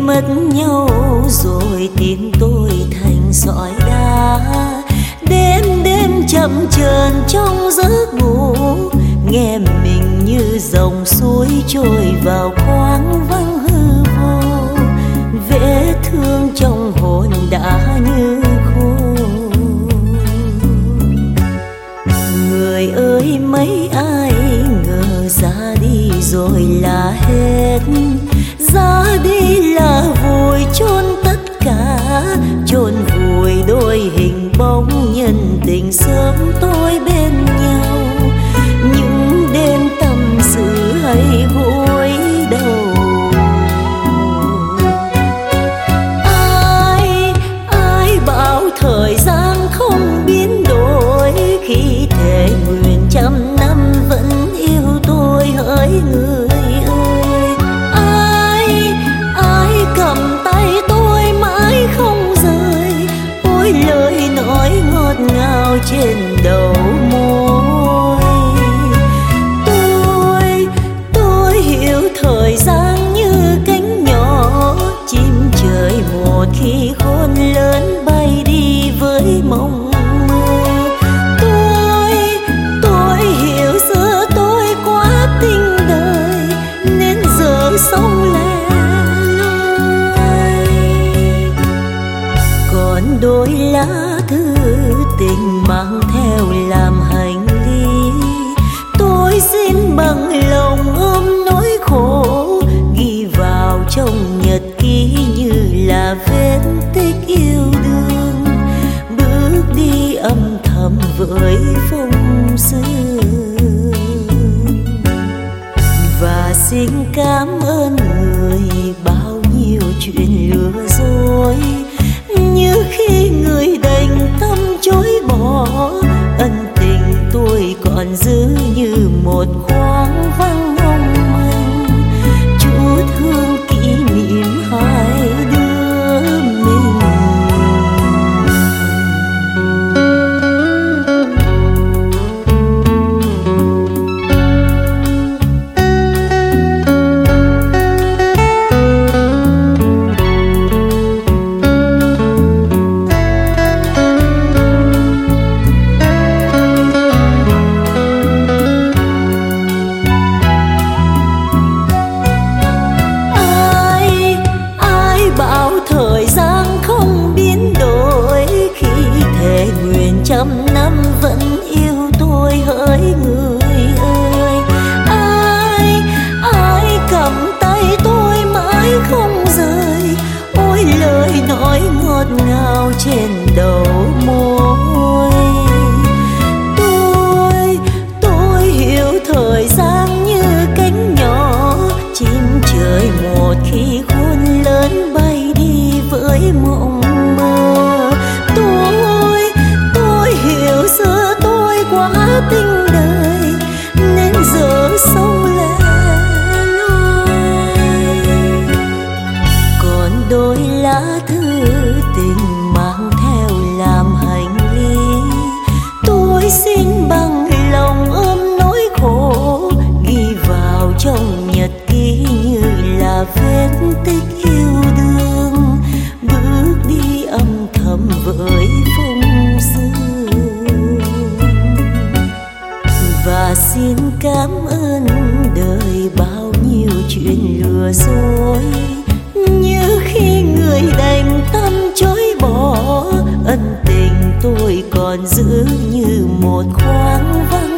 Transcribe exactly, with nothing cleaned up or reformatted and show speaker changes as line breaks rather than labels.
mất nhau rồi tim tôi thành sỏi đá. Đêm đêm chậm chờn trong giấc ngủ, nghe mình như dòng suối trôi vào khoáng vắng hư vô. Vết thương trong hồn đã như khô. Người ơi mấy ai ngờ ra đi rồi là hết, ra đi là vùi chôn tất cả, chôn vùi đôi hình bóng nhân tình sớm tôi bên nhau. Những đêm tâm sự hay gối đầu, ai ai bảo thời gian không biến đổi, khi thề nguyện trăm năm vẫn yêu tôi hỡi người ơi. Ai ai cầm tay tôi mãi không rời, ôi lời nói ngọt ngào trên đầu môi. Tôi tôi hiểu thời gian như cánh nhỏ chim trời, một khi khôn lớn bay đi với mộng mơ. Tôi tôi hiểu xưa tôi quá tình đời nên giờ sống lẻ loi. Còn đôi lá thư tình mang theo làm hành lý, tôi xin bằng lòng ôm nỗi khổ, ghi vào trong nhật ký như là vết tích yêu đương, bước đi âm thầm với phong sương. Và xin cảm ơn người bao nhiêu chuyện lừa dối, như khi người đành tâm chối bỏ, ân tình tôi còn giữ như một khoáng vắng mong manh, chút hương kỷ niệm hai đứa mình. Trăm năm vẫn yêu tôi hỡi người ơi. Ai ai cầm tay tôi mãi không rời, ôi lời nói ngọt ngào trên đầu môi. Tôi tôi hiểu thời gian như cánh nhỏ chim trời, một khi khôn lớn bay đi với mộng mơ. Tôi hiểu xưa tôi quá tình đời nên giờ sống lẻ loi. Còn đôi lá thư tình mang theo làm hành lý, tôi xin bằng lòng ôm nỗi khổ, ghi vào trong nhật ký như là vết tích yêu đương, bước đi âm thầm với phong sương. Và xin cảm ơn đời bao nhiêu chuyện lừa dối, như khi người đành tâm chối bỏ, ân tình tôi còn giữ như một khoáng vắng